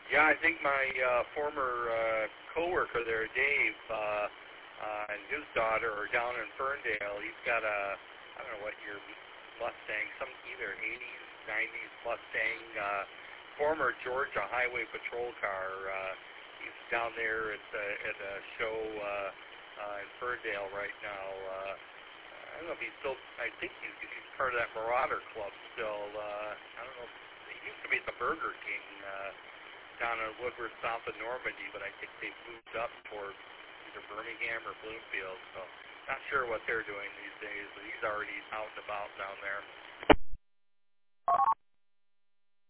Yeah, I think my former coworker there, Dave, and his daughter are down in Ferndale. He's got I don't know what year Mustang, some either 80s, 90s Mustang, former Georgia Highway Patrol car. He's down there at a show in Ferndale right now. I don't know if he's still. I think he's part of that Marauder Club still. I don't know. He used to be at the Burger King down in Woodward, south of Normandy, but I think they've moved up towards either Birmingham or Bloomfield. So not sure what they're doing these days, but he's already out and about down there.